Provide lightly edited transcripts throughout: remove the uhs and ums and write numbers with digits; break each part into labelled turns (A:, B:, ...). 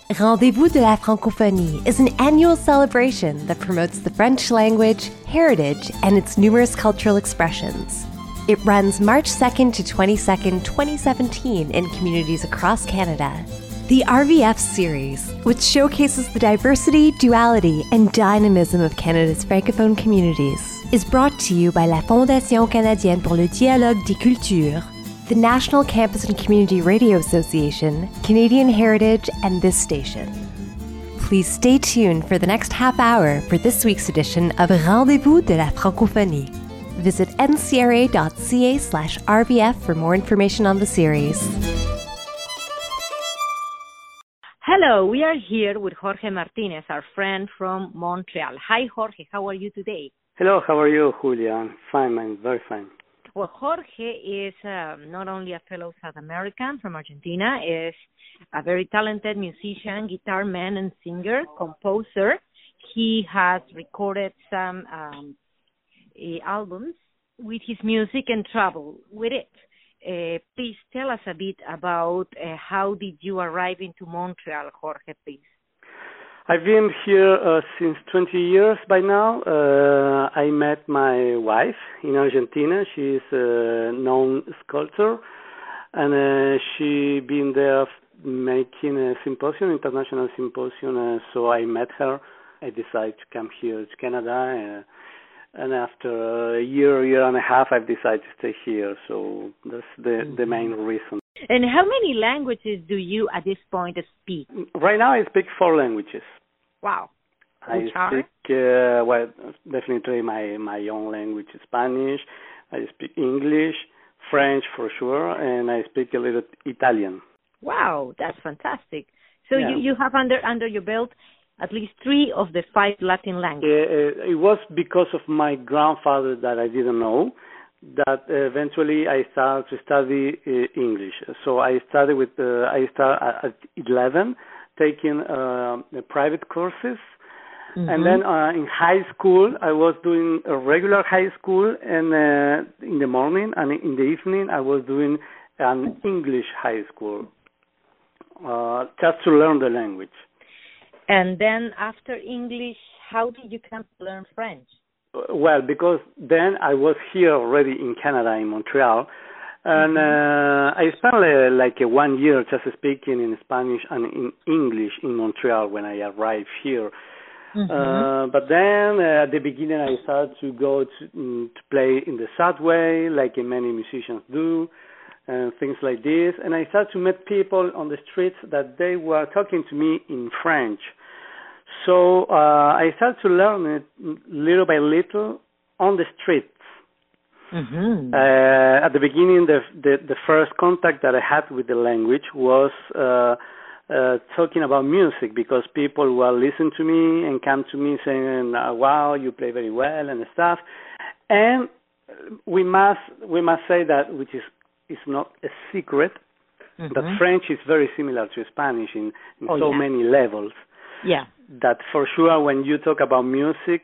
A: Rendez-vous de la Francophonie is an annual celebration that promotes the French language, heritage, and its numerous cultural expressions. It runs March 2nd to 22nd, 2017 in communities across Canada. The RVF series, which showcases the diversity, duality, and dynamism of Canada's francophone communities, is brought to you by la Fondation canadienne pour le dialogue des cultures, the National Campus and Community Radio Association, Canadian Heritage, and this station. Please stay tuned for the next half hour for this week's edition of Rendez-vous de la Francophonie. Visit ncra.ca/RVF for more information on the series.
B: Hello, we are here with Jorge Martinez, our friend from Montreal. Hi, Jorge. How are you today?
C: Hello, how are you, Julia? Fine, man, very fine.
B: Well, Jorge is not only a fellow South American from Argentina, is a very talented musician, guitar man, and singer, composer. He has recorded some albums with his music and travel with it. Please tell us a bit about how did you arrive into Montreal, Jorge, please.
C: I've been here since 20 years by now. I met my wife in Argentina. She's a known sculptor, and she been there making a symposium, international symposium. So I met her. I decided to come here to Canada, and after a year and a half, I've decided to stay here. So that's the main reason.
B: And how many languages do you, at this point, speak?
C: Right now, I speak 4 languages.
B: Wow.
C: I speak, definitely my own language is Spanish. I speak English, French for sure, and I speak a little Italian.
B: Wow, that's fantastic. So yeah. you have under your belt at least 3 of the 5 Latin languages.
C: It was because of my grandfather that I didn't know that eventually I started to study English. So I started at 11 taking private courses. Mm-hmm. And then in high school, I was doing a regular high school, and in the morning and in the evening, I was doing an English high school, just to learn the language.
B: And then after English, how did you come to learn French?
C: Well, because then I was here already in Canada, in Montreal, and I spent like 1 year just speaking in Spanish and in English in Montreal when I arrived here. Mm-hmm. But then at the beginning I started to go to play in the subway like many musicians do and things like this. And I started to meet people on the streets that they were talking to me in French. So I started to learn it little by little on the streets. Mm-hmm. At the beginning, the first contact that I had with the language was talking about music, because people will listen to me and come to me saying, "Wow, you play very well" and stuff. And we must say that, which is not a secret, that French is very similar to Spanish in many levels.
B: Yeah.
C: That for sure, when you talk about music,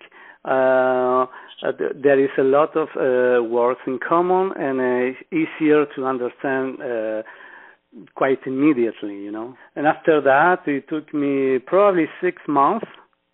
C: there is a lot of words in common, and it's easier to understand quite immediately, you know. And after that, it took me probably 6 months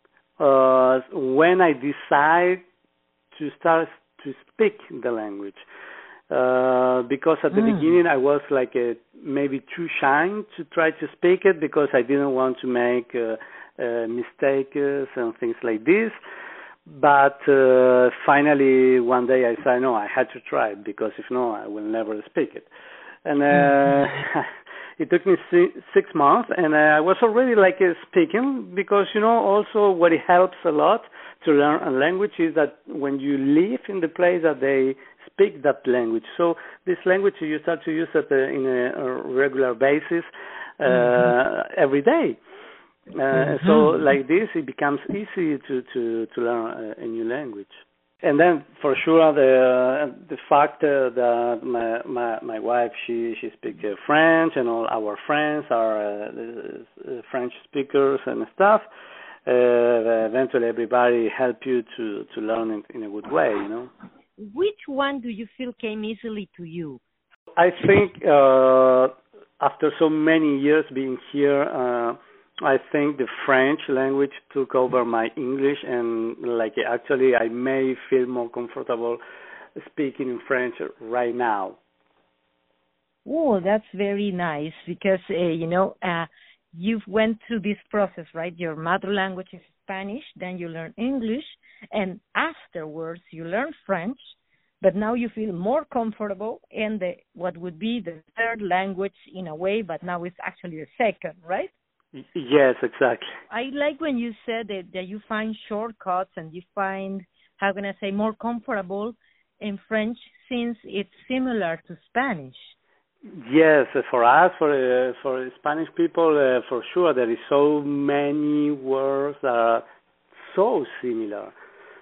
C: when I decided to start to speak the language. Because at the beginning I was like maybe too shy to try to speak it, because I didn't want to make mistakes and things like this. But finally one day I said, no, I had to try it, because if no, I will never speak it. And it took me 6 months, and I was already speaking, because, you know, also what it helps a lot to learn a language is that when you live in the place that they speak that language. So this language, you start to use it in a regular basis every day. So like this, it becomes easy to learn a new language. And then for sure the fact that my wife, she speaks French, and all our friends are French speakers and stuff. Eventually everybody help you to learn it in a good way, you know.
B: Which one do you feel came easily to you?
C: I think after so many years being here, I think the French language took over my English, and like actually I may feel more comfortable speaking in French right now.
B: Oh, that's very nice because you've went through this process, right? Your mother language is Spanish, then you learn English, and afterwards you learn French. But now you feel more comfortable in what would be the third language in a way, but now it's actually the second, right?
C: Yes, exactly.
B: I like when you said that you find shortcuts and you find, how can I say, more comfortable in French since it's similar to Spanish.
C: Yes, for us, for Spanish people, for sure, there is so many words that are so similar.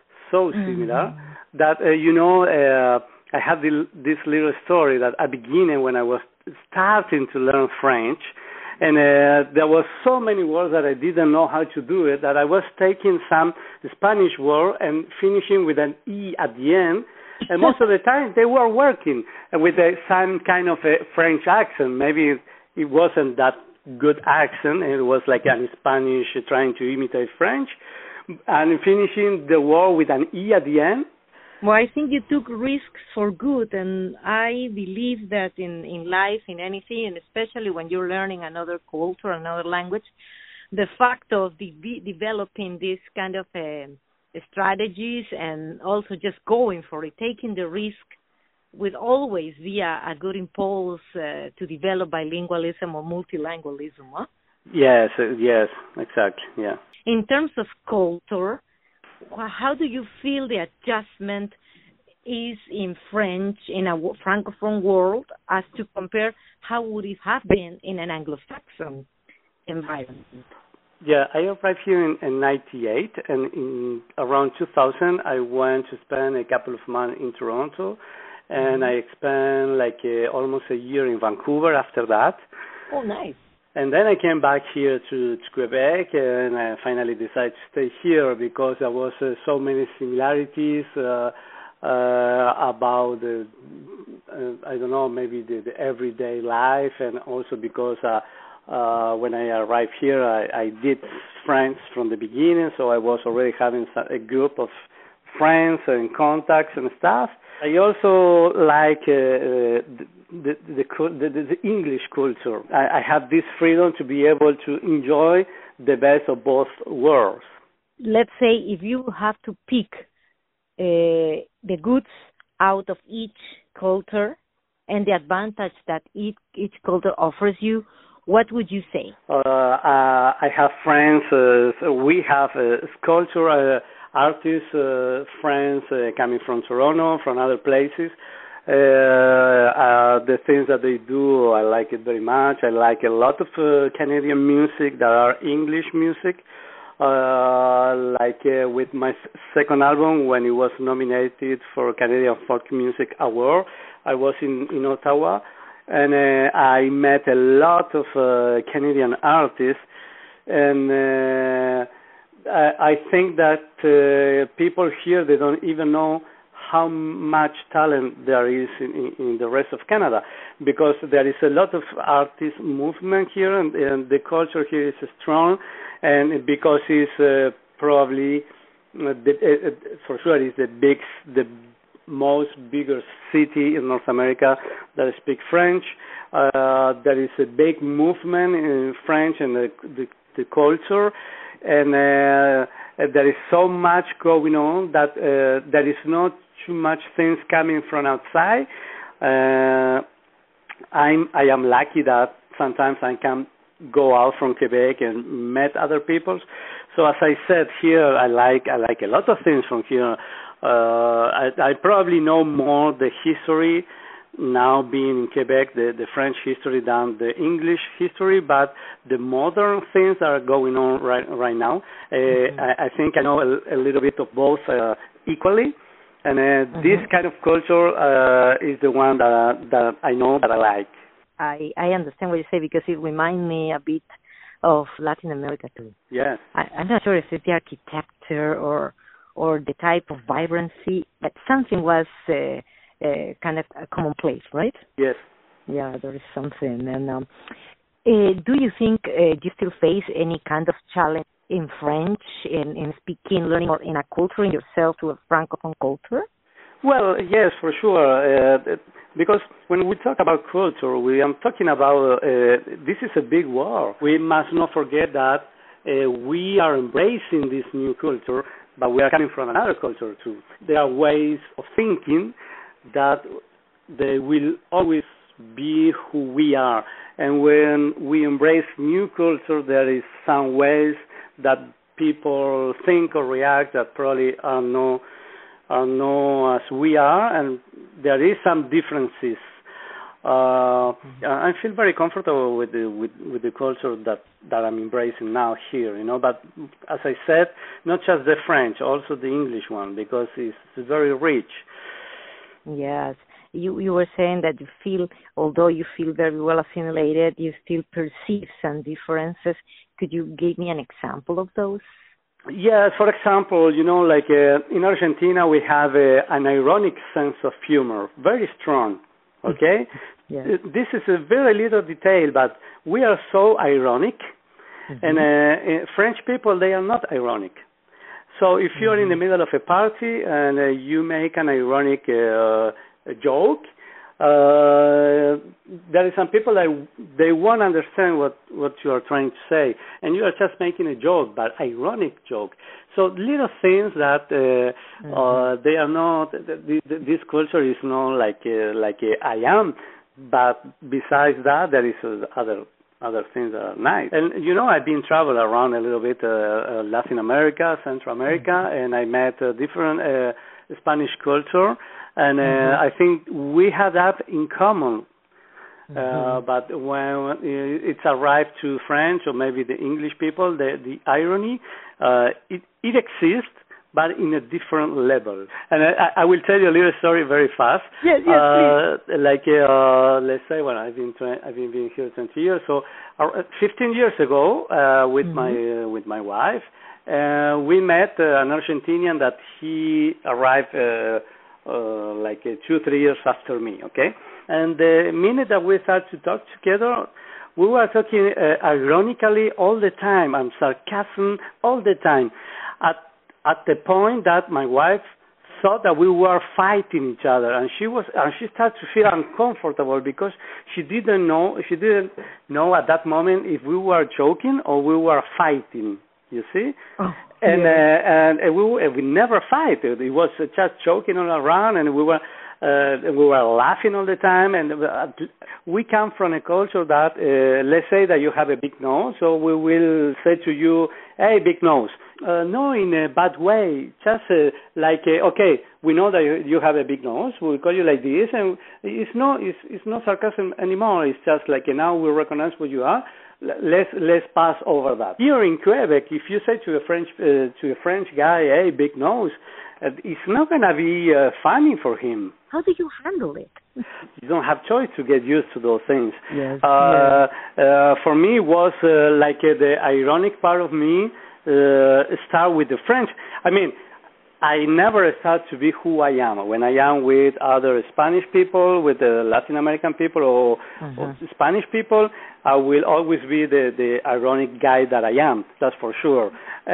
C: That I have this little story that at the beginning when I was starting to learn French, and there was so many words that I didn't know how to do it, that I was taking some Spanish word and finishing with an E at the end, and most of the time they were working with some kind of a French accent. Maybe it wasn't that good accent, it was like an Spanish trying to imitate French, and finishing the word with an E at the end.
B: Well, I think you took risks for good, and I believe that in life, in anything, and especially when you're learning another culture, another language, the fact of developing this kind of strategies and also just going for it, taking the risk, would always be a good impulse to develop bilingualism or multilingualism, huh?
C: Yes, exactly, yeah.
B: In terms of culture, how do you feel the adjustment is in French in a Francophone world as to compare how would it have been in an Anglo-Saxon environment?
C: Yeah, I arrived here in 98, and in around 2000 I went to spend a couple of months in Toronto, and I spent almost a year in Vancouver after that.
B: Oh, nice.
C: And then I came back here to Quebec, and I finally decided to stay here because there was so many similarities about I don't know, maybe the everyday life, and also because when I arrived here, I did friends from the beginning, so I was already having a group of friends and contacts and stuff. I also like the English culture. I have this freedom to be able to enjoy the best of both worlds.
B: Let's say if you have to pick the goods out of each culture and the advantage that each culture offers you, what would you say?
C: I have friends. We have sculpture artists, friends coming from Toronto, from other places. The things that they do, I like it very much. I like a lot of Canadian music that are English music. With my second album, when it was nominated for Canadian Folk Music Award, I was in Ottawa, and I met a lot of Canadian artists, and I think that people here, they don't even know how much talent there is in the rest of Canada, because there is a lot of artist movement here, and the culture here is strong, and because it's probably for sure is the most bigger city in North America that speaks French. There is a big movement in French and the culture, and there is so much going on that there is not too much things coming from outside. I am lucky that sometimes I can go out from Quebec and meet other people. So as I said here, I like a lot of things from here. I probably know more the history now being in Quebec, the French history than the English history, but the modern things that are going on right now, I think I know a little bit of both equally, and this kind of culture is the one that I know that I like.
B: I understand what you say, because it reminds me a bit of Latin America too.
C: Yes.
B: I'm not sure if it's the architecture or the type of vibrancy, but something was kind of a commonplace, right?
C: Yes.
B: Yeah, there is something. And Do you think you still face any kind of challenge in French, in speaking, learning, or in acculturating yourself to a Francophone culture?
C: Well, yes, for sure. Because when we talk about culture, we are talking about this is a big war. We must not forget that we are embracing this new culture, but we are coming from another culture too. There are ways of thinking that they will always be who we are. And when we embrace new culture, there is some ways that people think or react that probably are not as we are, and there is some differences. I feel very comfortable with the culture that I'm embracing now here, But as I said, not just the French, also the English one, because it's very rich.
B: Yes. You were saying that you feel, although you feel very well assimilated, you still perceive some differences. Could you give me an example of those?
C: Yes, for example, like in Argentina, we have an ironic sense of humor, very strong, okay?
B: Yes.
C: This is a very little detail, but we are so ironic, and French people, they are not ironic. So if you're in the middle of a party and you make an ironic joke, there is some people that they won't understand what you are trying to say, and you are just making a joke, but ironic joke. So little things that they are not. This culture is not like I am, but besides that, there is other things that are nice. And I've been traveling around a little bit, Latin America, Central America, and I met different Spanish culture. And I think we have that in common. But when it's arrived to French or maybe the English people, the irony, it exists, but in a different level. And I will tell you a little story very fast.
B: Yes, please.
C: Like let's say, well, I've been here 20 years. So 15 years ago, with my wife, we met an Argentinian that he arrived. 2-3 years after me, okay? And the minute that we started to talk together, we were talking ironically all the time and sarcasm all the time, at the point that my wife thought that we were fighting each other, and she started to feel uncomfortable because she didn't know at that moment if we were joking or we were fighting. You see?
B: Oh.
C: And we never fight. It was just joking all around, and we were laughing all the time. And we come from a culture that, let's say that you have a big nose, so we will say to you, "Hey, big nose." No, in a bad way. Just okay, we know that you have a big nose. We'll call you like this, and it's not sarcasm anymore. It's just like now we recognize what you are. Let's pass over that. Here in Quebec, if you say to a French guy, "Hey, big nose," it's not gonna be funny for him.
B: How do you handle it?
C: You don't have choice to get used to those things.
B: Yes.
C: For me, it was the ironic part of me start with the French. I mean, I never start to be who I am. When I am with other Spanish people, with the Latin American people or Spanish people, I will always be the ironic guy that I am, that's for sure.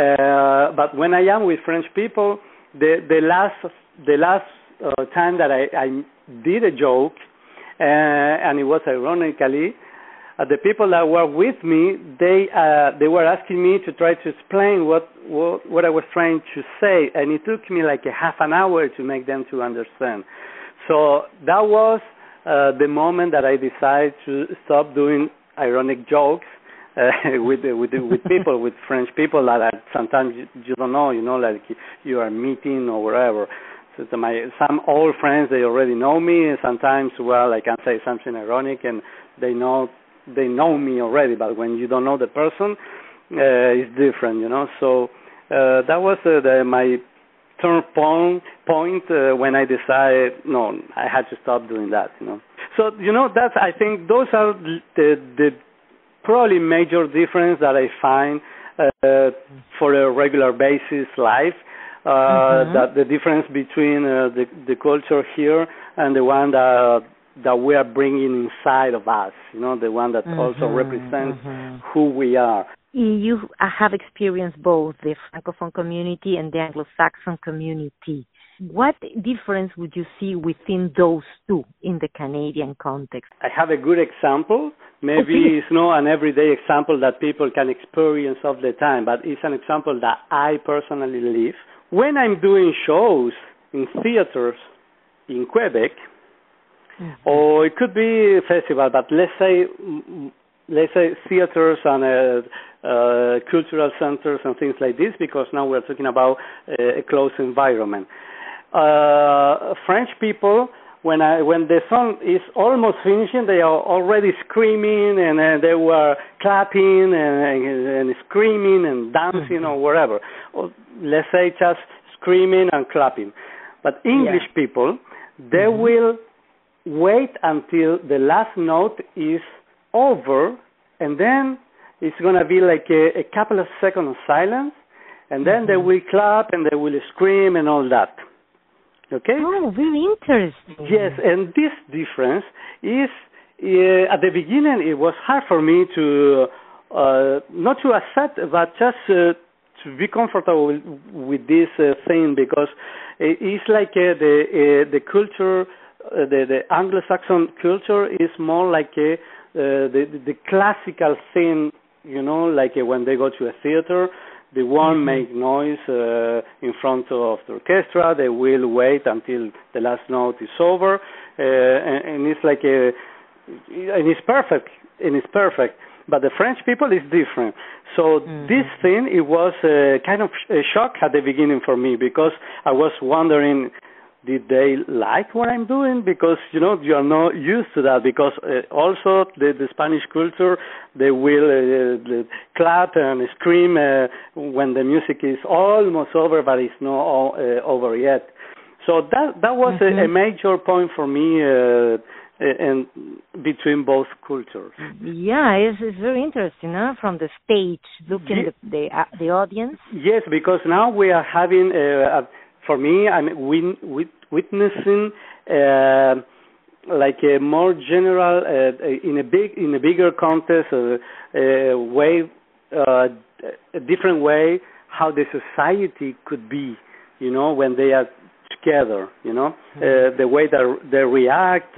C: But when I am with French people, the last time that I did a joke, and it was ironically, the people that were with me, they were asking me to try to explain what I was trying to say, and it took me like a half an hour to make them to understand. So that was the moment that I decided to stop doing ironic jokes with people, with French people that sometimes you don't know, like you are meeting or whatever. So some old friends, they already know me, and sometimes, well, I can say something ironic, and they know me already, but when you don't know the person, it's different, So that was my turn point when I decided, no, I had to stop doing that, So, I think those are the probably major difference that I find for a regular basis life. That the difference between the culture here and the one that that we are bringing inside of us, the one that also represents who we are.
B: You have experienced both the Francophone community and the Anglo-Saxon community. What difference would you see within those two in the Canadian context?
C: I have a good example. Maybe it's not an everyday example that people can experience all the time, but it's an example that I personally live. When I'm doing shows in theaters in Quebec, or it could be a festival, but let's say theaters and cultural centers and things like this, because now we're talking about a closed environment. French people, when the song is almost finishing, they are already screaming and they were clapping and screaming and dancing or whatever. Or let's say just screaming and clapping. But English people, they will wait until the last note is over, and then it's going to be like a couple of seconds of silence, and then they will clap and they will scream and all that. Okay?
B: Oh, very interesting.
C: Yes, and this difference is, at the beginning, it was hard for me to, not to accept, but just to be comfortable with this thing, because it's like the culture, the Anglo-Saxon culture is more like the classical thing, like when they go to a theater, they won't make noise in front of the orchestra. They will wait until the last note is over, and it's like and it's perfect. But the French people is different. So this thing, it was kind of a shock at the beginning for me, because I was wondering, did they like what I'm doing? Because, you are not used to that. Because also the Spanish culture, they will clap and scream when the music is almost over, but it's not over yet. So that was a major point for me and between both cultures.
B: Yeah, it's very interesting, huh? From the stage, looking at the audience.
C: Yes, because now we are having... for me, I'm witnessing like a more general, in a bigger context, way, a different way how the society could be, when they are together, the way that they react.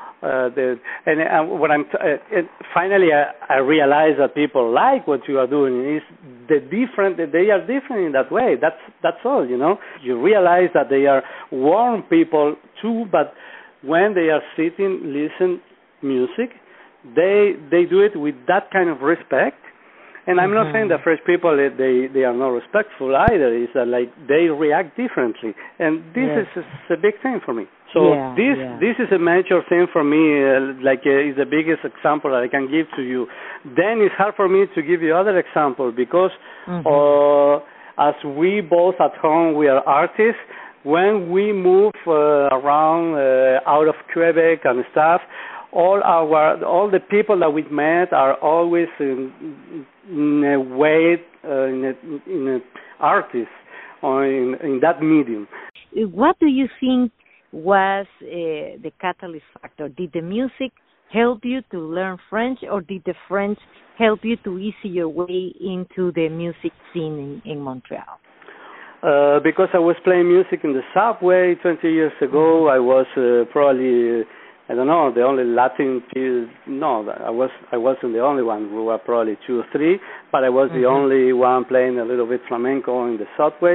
C: Finally, I realize that people like what you are doing. Is they are different in that way. That's all. You realize that they are warm people too, but when they are sitting, listen music, they do it with that kind of respect. And I'm not saying that French people they are not respectful either. It's like they react differently, and this is a big thing for me. So this is a major thing for me. Is the biggest example that I can give to you. Then it's hard for me to give you other example, because as we both at home, we are artists. When we move around out of Quebec and stuff, all the people that we've met are always in a way in an artist or in that medium.
B: What do you think was the catalyst factor? Did the music help you to learn French, or did the French help you to ease your way into the music scene in Montreal?
C: Because I was playing music in the subway 20 years ago, I was probably, I don't know, the only Latin. No, I wasn't the only one. We were probably 2 or 3, but I was the only one playing a little bit flamenco in the subway.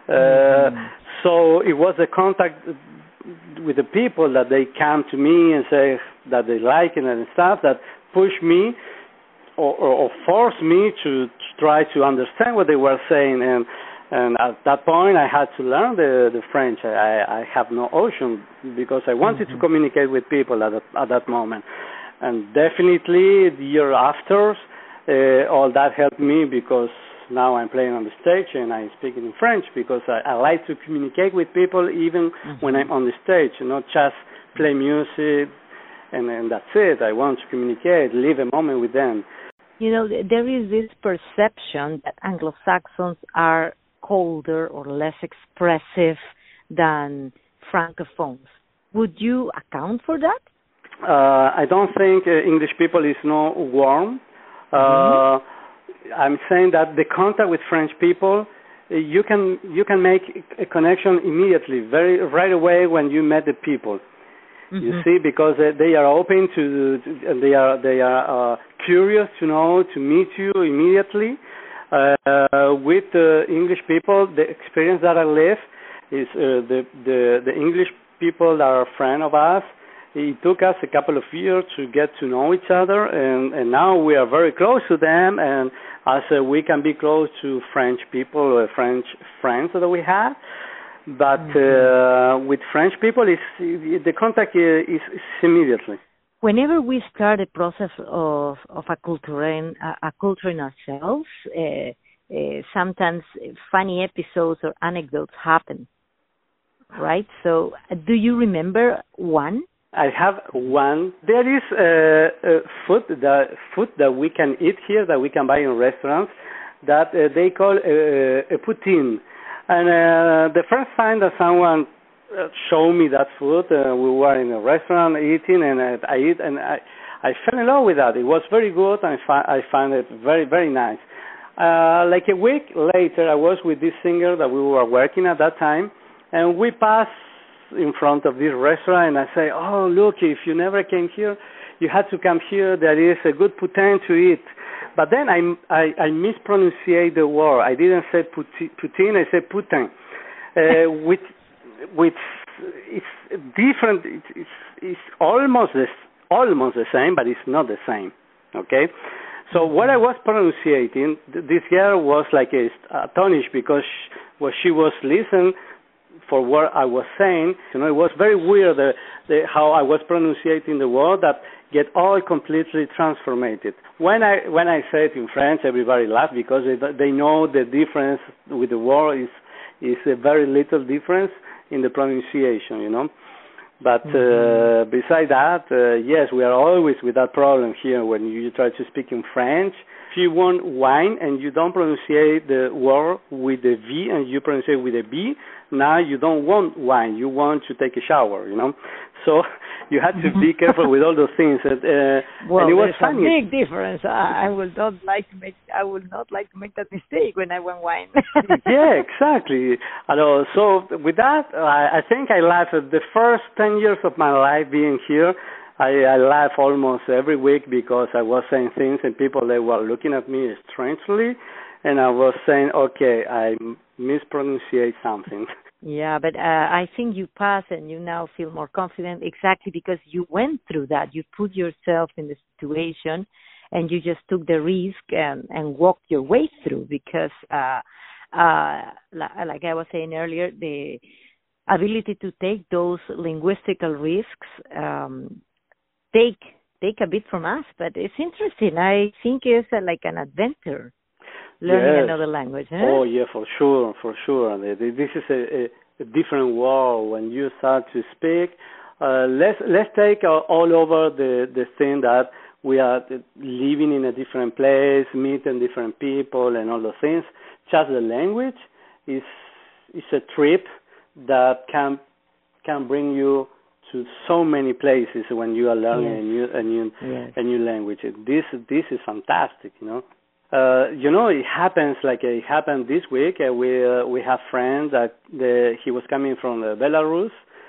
C: So it was a contact with the people that they come to me and say that they like it and stuff that push me or force me to try to understand what they were saying. And at that point, I had to learn the French. I have no option, because I wanted to communicate with people at that moment. And definitely, the year after, all that helped me, because now I'm playing on the stage and I'm speaking in French, because I like to communicate with people even when I'm on the stage, not just play music and that's it. I want to communicate, live a moment with them.
B: There is this perception that Anglo-Saxons are colder or less expressive than Francophones. Would you account for that?
C: I don't think English people is no warm. I'm saying that the contact with French people, you can make a connection immediately, right away when you met the people. You see, because they are open and they are curious to meet you immediately. With the English people, the experience that I live is the English people that are a friend of us. It took us a couple of years to get to know each other, and now we are very close to them, and also we can be close to French people or French friends that we have. But with French people, the contact is immediately.
B: Whenever we start a process of acculturating ourselves, sometimes funny episodes or anecdotes happen, right? So do you remember one?
C: I have one. There is food that we can eat here, that we can buy in restaurants, that they call a poutine. And the first time that someone showed me that food, we were in a restaurant eating, and I eat, and I fell in love with that. It was very good, and I found it very, very nice. Like a week later, I was with this singer that we were working at that time, and we passed in front of this restaurant, and I say, "Oh, look, if you never came here, you had to come here. There is a good poutine to eat." But then I mispronunciate the word. I didn't say poutine, I said poutine. With it's different. It's almost the same, but it's not the same. Okay. So what I was pronunciating, this girl was like astonished because she was listening for what I was saying. It was very weird how I was pronunciating the word that get all completely transformed. When I say it in French, everybody laughs because they know the difference with the word is a very little difference in the pronunciation, But besides that, yes, we are always with that problem here when you try to speak in French. If you want wine and you don't pronunciate the word with a V and you pronounce it with a B, now you don't want wine. You want to take a shower, So you had to be careful with all those things.
B: Well,
C: and it was
B: there's
C: funny.
B: a big difference. I would not like to make that mistake when I want wine.
C: Yeah, exactly. So with that, I think I laughed the first 10 years of my life being here. I laugh almost every week because I was saying things and people, they were looking at me strangely, and I was saying, okay, I mispronunciate something.
B: Yeah, but I think you pass and you now feel more confident exactly because you went through that. You put yourself in the situation and you just took the risk and walked your way through because, like I was saying earlier, the ability to take those linguistical risks take a bit from us, but it's interesting. I think it's like an adventure. Learning another language, huh?
C: Oh, yeah, for sure. This is a different world when you start to speak. Let's take all over the thing that we are living in a different place, meeting different people, and all those things. Just the language is a trip that can bring you to so many places when you are learning a new language. This is fantastic, it happens like it happened this week. We have friends that he was coming from Belarus,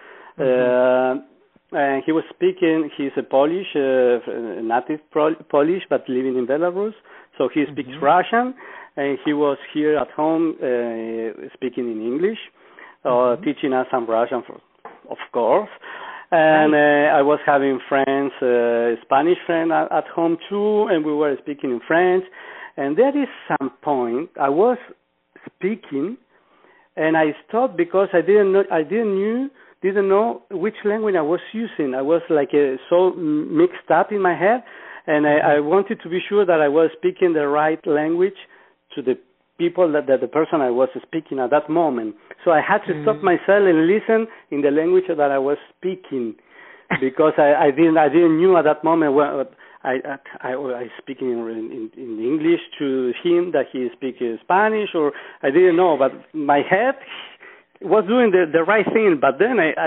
C: and he was speaking. He's a Polish, native Polish, but living in Belarus. So he speaks Russian, and he was here at home speaking in English, teaching us some Russian, of course. And I was having friends, Spanish friend at home too, and we were speaking in French. And there is some point I was speaking, and I stopped because I didn't know which language I was using. I was like so mixed up in my head, and I wanted to be sure that I was speaking the right language to the people that the person I was speaking at that moment. So I had to stop myself and listen in the language that I was speaking, because I didn't knew at that moment what I speaking in English to him that he speaks Spanish, or I didn't know, but my head was doing the right thing. But then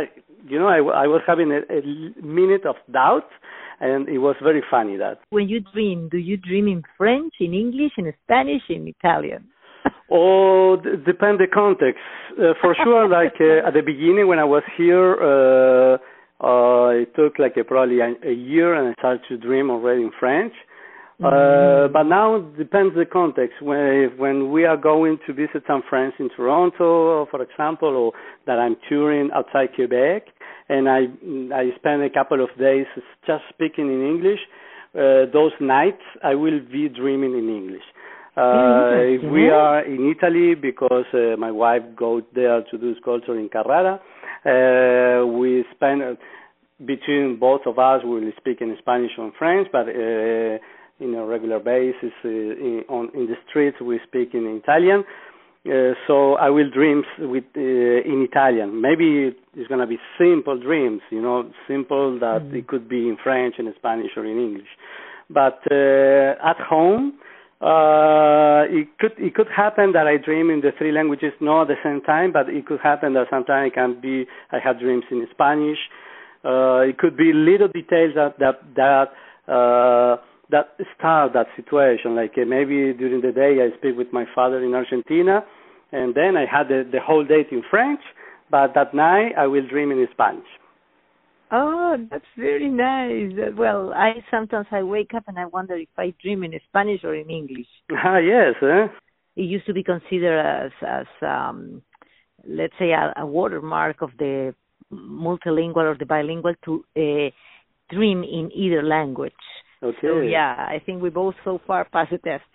C: I was having a minute of doubt, and it was very funny that.
B: When you dream, do you dream in French, in English, in Spanish, in Italian?
C: Depend the context. For sure, like at the beginning when I was here, it took like probably a year, and I started to dream already in French. But now it depends the context. When we are going to visit some friends in Toronto, for example, or that I'm touring outside Quebec, and I spend a couple of days just speaking in English, those nights I will be dreaming in English. If we are in Italy, because my wife goes there to do sculpture in Carrara, we spend between both of us, we will speak in Spanish or French, but in a regular basis in the streets we speak in Italian. So I will dream in Italian. Maybe it's going to be simple dreams, simple that it could be in French, in Spanish, or in English. But at home, it could happen that I dream in the three languages, not at the same time, but it could happen that sometimes I have dreams in Spanish. It could be little details that start that situation. Like maybe during the day I speak with my father in Argentina, and then I had the whole day in French, but that night I will dream in Spanish.
B: Oh, that's very nice. Well, sometimes I wake up and I wonder if I dream in Spanish or in English.
C: Yes.
B: It used to be considered as let's say, a watermark of the multilingual or the bilingual to dream in either language.
C: Okay.
B: So, yeah, I think we both so far passed the test.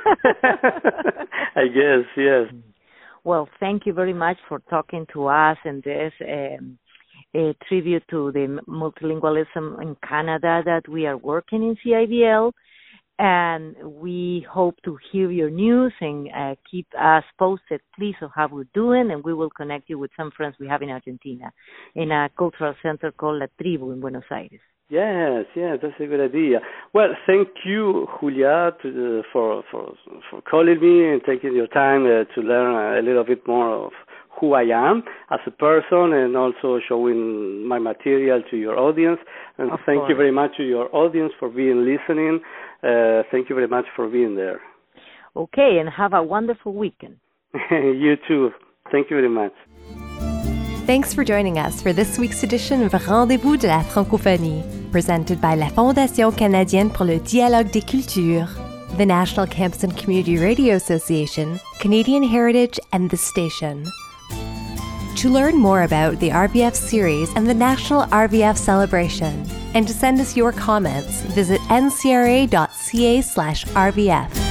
C: I guess, yes.
B: Well, thank you very much for talking to us, and this a tribute to the multilingualism in Canada that we are working in CIVL, and we hope to hear your news and keep us posted, please, of how we're doing, and we will connect you with some friends we have in Argentina in a cultural center called La Tribu in Buenos Aires.
C: Yes, that's a good idea. Well, thank you, Julia, for calling me and taking your time to learn a little bit more of who I am as a person, and also showing my material to your audience. And thank you very much to your audience for listening. Thank you very much for being there.
B: Okay, and have a wonderful weekend.
C: You too. Thank you very much.
A: Thanks for joining us for this week's edition of Rendez-vous de la Francophonie, presented by la Fondation canadienne pour le dialogue des cultures, the National Campus and Community Radio Association, Canadian Heritage, and The Station. To learn more about the RVF series and the National RVF Celebration, and to send us your comments, visit ncra.ca/RVF.